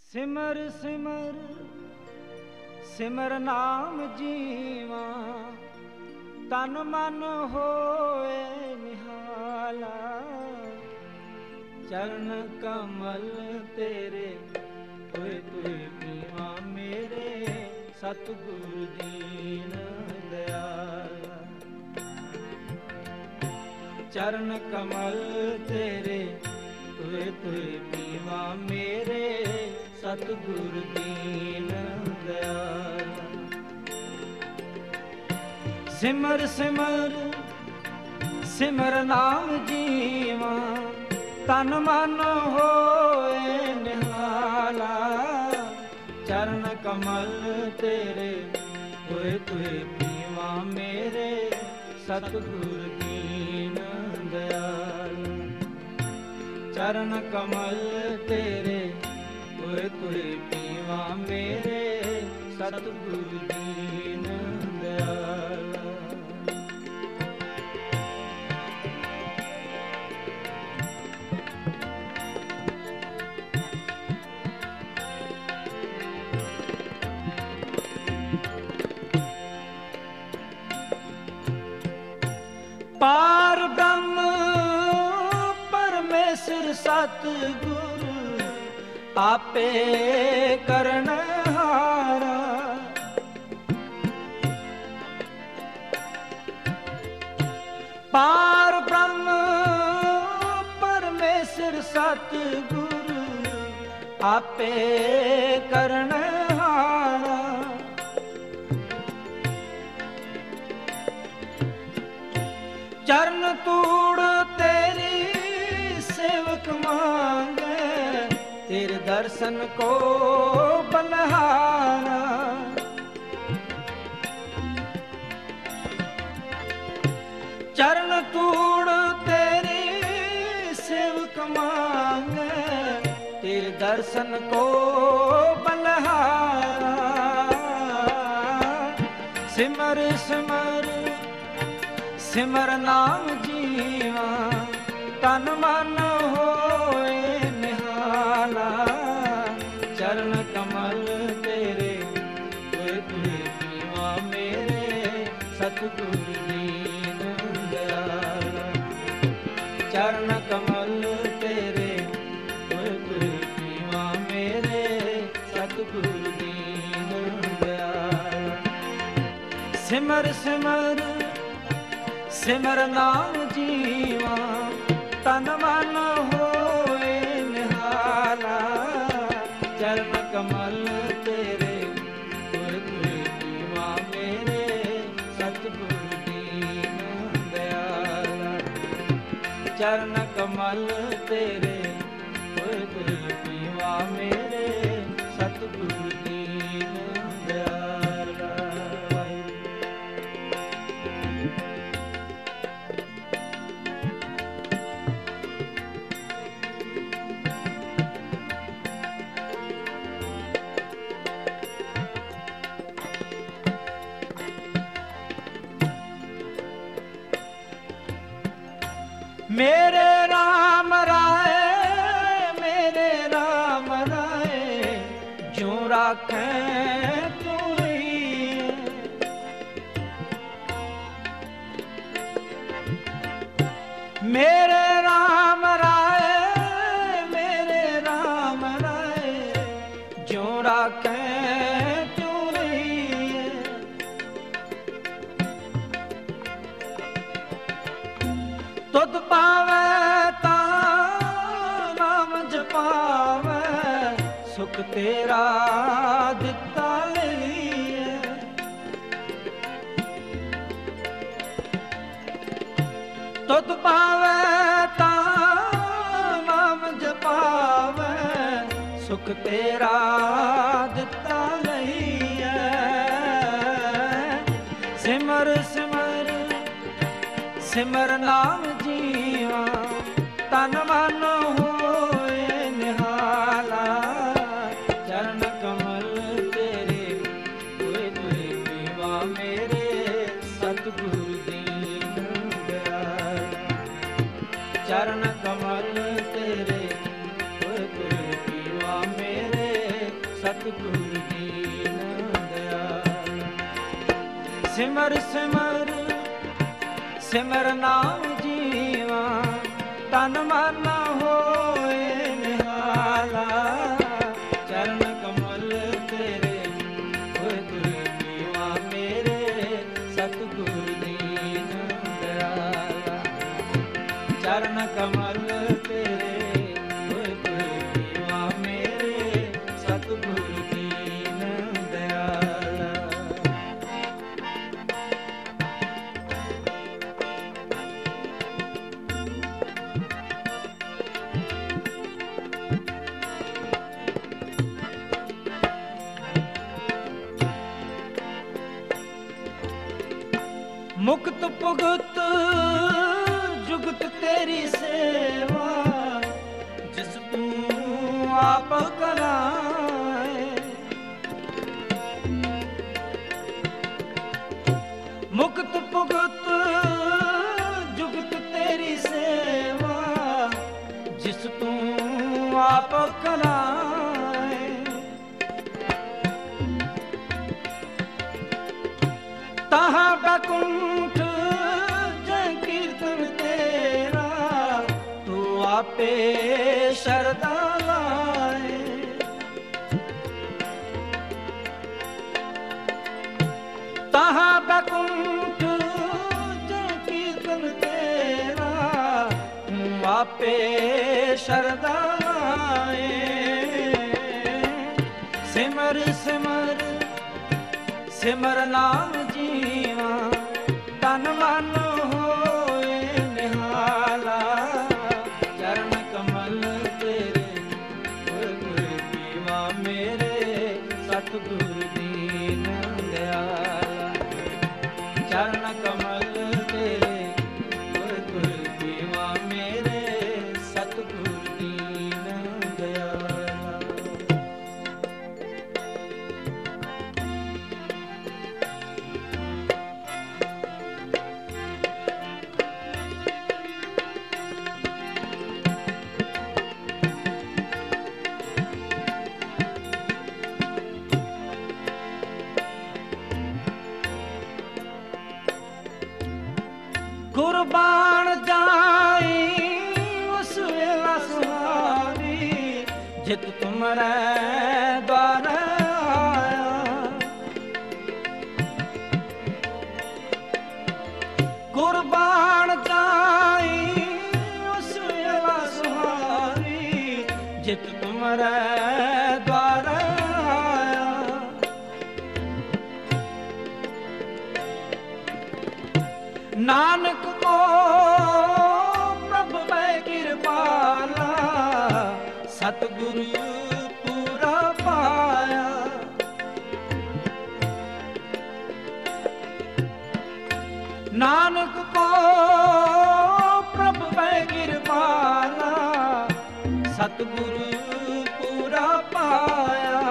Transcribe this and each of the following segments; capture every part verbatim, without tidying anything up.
ਸਿਮਰ ਸਿਮਰ ਸਿਮਰ ਨਾਮ ਜੀਵਾ, ਤਨ ਮਨ ਹੋਏ ਨਿਹਾਲਾ। ਚਰਨ ਕਮਲ ਤੇਰੇ ਹੋਏ ਤੁਏ ਪੀਵਾ, ਮੇਰੇ ਸਤਿਗੁਰ ਦੀਨ ਦਇਆਲਾ। ਚਰਨ ਕਮਲ ਤੇਰੇ ਹੋਏ ਤੁਏ ਪੀਵਾ, ਮੇਰੇ ਸਤਿਗੁਰ ਦੀਨ ਦਇਆਲਾ। ਸਿਮਰ ਸਿਮਰ ਸਿਮਰ ਨਾਮ ਜੀਵਾ, ਤਨ ਮਨ ਹੋਏ ਨਿਹਾਲਾ। ਚਰਨ ਕਮਲ ਤੇਰੇ ਹੋਏ ਤੁਏ ਪੀਵਾ, ਮੇਰੇ ਸਤਿਗੁਰ ਦੀਨ ਦਇਆਲਾ। ਚਰਨ ਕਮਲ ਤੇਰੇ ਹੋਏ ਤੁਏ ਪੀਵਾ, ਮੇਰੇ ਸਤਿਗੁਰ ਦੀਨ ਦਇਆਲਾ। ਪਾਰ ਬ੍ਰਹਮ ਪਰਮੇਸ਼ਰ ਸਤਿਗੁਰ, ਆਪੇ ਕਰਨਹਾਰਾ। ਪਾਰ ਬ੍ਰਹਮ ਪਰਮੇਸ਼ਰ ਸਤਿਗੁਰ, ਆਪੇ ਕਰਨਹਾਰਾ। ਚਰਨ ਤੂੜ ਤੇਰੀ ਸੇਵਕ ਮਾਂਗੇ, ਤੇਰੇ ਦਰਸ਼ਨ ਕੋ ਬਨਹਾਰਾ। ਚਰਨ ਤੂੜ ਤੇਰੀ ਸੇਵਕ ਮਾਂਗੇ, ਤੇਰੇ ਦਰਸ਼ਨ ਕੋ ਬਨਹਾਰਾ। ਸਿਮਰ ਸਿਮਰ ਸਿਮਰ ਨਾਮ ਜੀਵਾ, ਤਨ ਮਨ ਹੋਏ ਨਿਹਾਲਾ। ਚਰਨ ਕਮਲ ਤੇਰੇ ਹੋਏ ਤੁਏ ਪੀਵਾ, ਮੇਰੇ ਸਤਿਗੁਰ ਦੀਨ ਦਇਆਲਾ। ਚਰਨ ਕਮਲ ਤੇਰੇ ਹੋਏ ਤੁਏ ਪੀਵਾ, ਮੇਰੇ ਸਤਿਗੁਰ ਦੀਨ ਦਇਆਲਾ। ਸਿਮਰ ਸਿਮਰ ਸਿਮਰ ਨਾਮ ਜੀਵਾ, ਤਨ ਮਨ ਹੋਏ ਨਿਹਾਲਾ। ਚਰਨ ਕਮਲ ਤੇਰੇ ਹੋਏ ਤੁਏ ਪੀਵਾ, ਮੇਰੇ ਸਤਿਗੁਰ ਦੀਨ ਦਇਆਲਾ। ਚਰਨ ਕਮਲ ਤੇਰੇ ਹੋਏ ਤੁਏ ਪੀਵਾ, ਮੇਰੇ ਸਤਿਗੁਰ ਦੀਨ ਦਇਆਲਾ। ਮੇਰੇ ਰਾਮ ਰਾਏ ਮੇਰੇ ਰਾਮ ਰਾਏ, ਜਿਉ ਰਾਖੈ ਤੂੰ। ਮੇਰੇ ਰਾਮ ਰਾਏ ਮੇਰੇ ਰਾਮ ਰਾਏ, ਜਿਉ ਰਾਖੈ ਤੂੰ। ਤੁਧ ਪਾਵੈ ਤਾਂ ਨਾਮ ਜਪਾਵੈ, ਸੁਖ ਤੇਰਾ ਦਿੱਤਾ ਲਈਏ। ਤੁਧ ਪਾਵੈ ਤਾਂ ਨਾਮ ਜਪਾਵੈ, ਸੁਖ ਤੇਰਾ ਦਿੱਤਾ ਲਈਏ। ਸਿਮਰ ਸਿਮਰ ਸਿਮਰ ਨਾਮ ਜੀਵਾ, ਤਨ ਮਨ ਹੋਏ ਨਿਹਾਲਾ। ਚਰਨ ਕਮਲ ਤੇਰੇ ਹੋਏ ਤੁਏ ਪੀਵਾ, ਮੇਰੇ ਸਤਿਗੁਰ ਦੀਨ ਦਇਆਲਾ। ਚਰਨ ਕਮਲ ਤੇਰੇ ਹੋਏ ਤੁਏ ਪੀਵਾ, ਮੇਰੇ ਸਤਿਗੁਰ ਦੀਨ ਦਇਆਲ। ਸਿਮਰ ਸਿਮਰ ਸਿਮਰ ਨਾਮ ਜੀਵਾ, ਤਨ ਮਨ ਹੋਏ ਨਿਹਾਲਾ। ਚਰਨ ਕਮਲ ਤੇਰੇ ਹੋਏ ਗੁਰ ਦੀਵਾ ਮੇਰੇ, ਸਤਿਗੁਰ ਦੀਨ ਦਇਆਲਾ। ਚਰਨ ਕਮਲ ਤੇਰੇ ਹੋਏ ਗੁਰ ਦੀਵਾ ਮੇਰੇ, ਸਤਿਗੁਰ ਦੀਨ ਦਇਆਲਾ। ਮੁਕਤ ਭੁਗਤ ਜੁਗਤ ਤੇਰੀ ਸੇਵਾ, ਜਿਸ ਤੂੰ ਆਪ ਕਰਾਏ। ਮੁਕਤ ਭੁਗਤ ਜੁਗਤ ਤੇਰੀ ਸੇਵਾ, ਜਿਸ ਤੂੰ ਆਪ ਕਰਾਏ। ਤਹਾਂ ਬੈਕੁੰਠ ਜੈ ਕੀਰਤਨ ਤੇਰਾ, ਤੂੰ ਆਪੇ ਸ਼ਰਧਾ ਲਾਏ। ਤਹਾਂ ਬੈਕੁੰਠ ਜੈ ਕੀਰਤਨ ਤੇਰਾ, ਤੂੰ ਆਪੇ ਸ਼ਰਧਾ ਲਾਏ। ਸਿਮਰ ਸਿਮਰ ਸਿਮਰ ਨਾਮ ਜੀਵਾ, ਤਨ ਮਨ ਹੋਏ ਨਿਹਾਲਾ। ਚਰਨ ਕਮਲ ਤੇਰੇ ਹੋਏ ਗੁਰ ਦੀਵਾ ਮੇਰੇ, ਸਤਿਗੁਰ ਦੀਨ ਦਇਆਲਾ। ਚਰਨ ਕਮਲ ਤੇਰੇ ਹੋਏ ਗੁਰ ਦੀਵਾ ਮੇਰੇ, ਸਤਿਗੁਰ ਦੀਨ ਦਇਆਲਾ। ਕੁਰਬਾਨ ਜਾਈ ਉਸ ਵੇਲਾ ਸੁਹਾਵੀ, ਜਿਤ ਤੁਮਰੇ ਦਵਾਰ ਆਇਆ। ਕੁਰਬਾਨ ਜਾਈ ਉਸ ਵੇਲਾ ਸੁਹਾਵੀ, ਜਿਤ ਤੁਮਰੇ ਦਵਾਰ ਆਇਆ। ਨਾਨਕ ਕੋ ਪ੍ਰਭ ਮੈਂ ਕਿਰਪਾਲਾ, ਸਤਿਗੁਰੂ ਪੂਰਾ ਪਾਇਆ। ਨਾਨਕ ਕੋ ਪ੍ਰਭ ਮੈਂ ਕਿਰਪਾਲਾ, ਸਤਿਗੁਰੂ ਪੂਰਾ ਪਾਇਆ।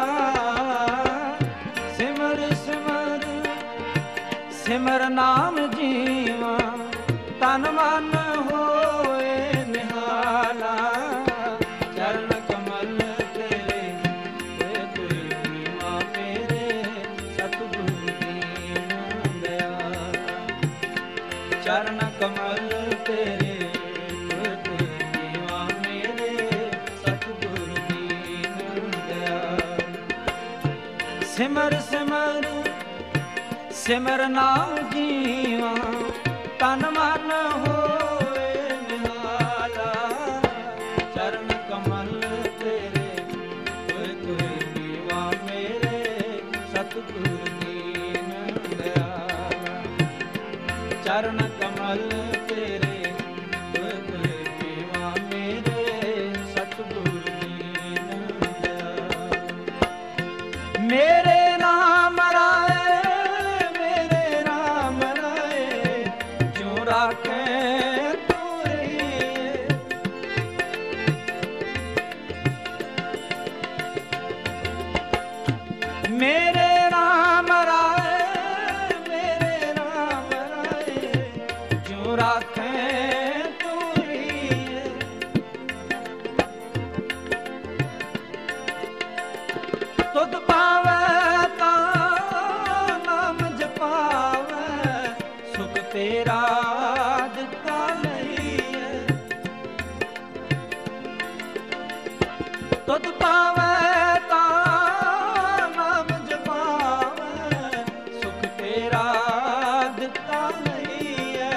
ਸਿਮਰ ਸਿਮਰ ਸਿਮਰ ਨਾਮ ਜੀਵਾ, ਤਨ ਮਨ ਹੋਏ ਨਿਹਾਲਾ। ਚਰਨ ਕਮਲ ਤੇਰੇ ਹੋਏ ਗੁਰ ਦੀਵਾ ਮੇਰੇ, ਸਤਿਗੁਰ ਦੀਨ ਦਇਆਲਾ। ਚਰਨ ਕਮਲ ਤੇਰੇ ਹੋਏ ਗੁਰ ਦੀਵਾ ਮੇਰੇ, ਸਤਿਗੁਰ ਦੀਨ ਦਇਆਲਾ। ਸਿਮਰ ਸਿਮਰ ਸਿਮਰ ਨਾਮ ਜੀਵਾ, ਤਨ ਮਨ ਹੋਏ ਨਿਹਾਲਾ। ਚਰਨ ਕਮਲ ਤੇਰੇ ਹੋਏ ਗੁਰ ਦੀਵਾ ਮੇਰੇ, ਸਤਿਗੁਰ ਦੀਨ ਦਇਆਲਾ। ਚਰਨ ਕਮਲ ਤੇਰੇ ਹੋਏ ਗੁਰ ਦੀਵਾ ਮੇਰੇ, ਸਤਿਗੁਰ ਦੀਨ ਦਇਆਲਾ। ਮੇਰੇ ਨਾਮ ਰਾਏ ਮੇਰੇ ਰਾਮ ਰਾਏ, ਮੇਰੇ ਰਾਮ ਰਾਏ, ਤੁਧ ਪਾਵੈ ਤਾਂ ਨਾਮ ਜਪਾਵੈ, ਸੁਖ ਤੇਰਾ ਦਿੱਤਾ ਲਈਐ।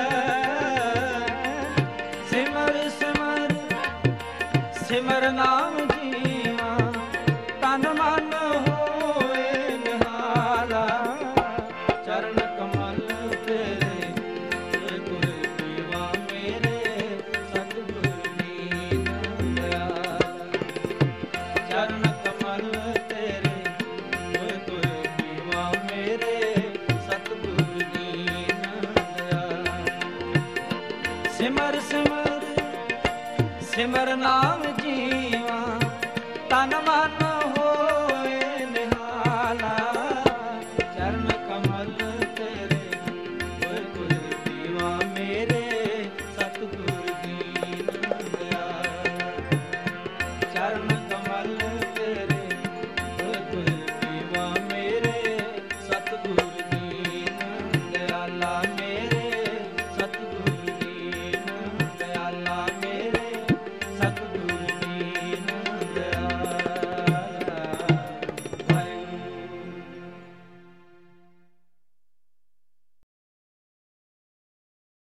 ਸਿਮਰ ਸਿਮਰ ਸਿਮਰ ਨਾਮ ਜੀਵਾ, ਤਨ ਮਨ ਹੋਏ ਨਿਹਾਲਾ। ਚਰਨ ਕਮਲ ਤੇਰੇ ਜੇ ਗੁਰ ਪੀਵਾ ਮੇਰੇ, ਸਤਿਗੁਰ ਦੀਨ ਦਇਆਲਾ। ਚਰਨ ਕਮਲ ਤੇਰੇ ਜੇ ਗੁਰ ਪੀਵਾ ਮੇਰੇ, ਸਤਿਗੁਰ ਦੀਨ ਦਇਆਲਾ। ਸਿਮਰ ਸਿਮਰ ਸਿਮਰ ਨਾਮ ਜੀਵਾ, ਤਨ ਮਨ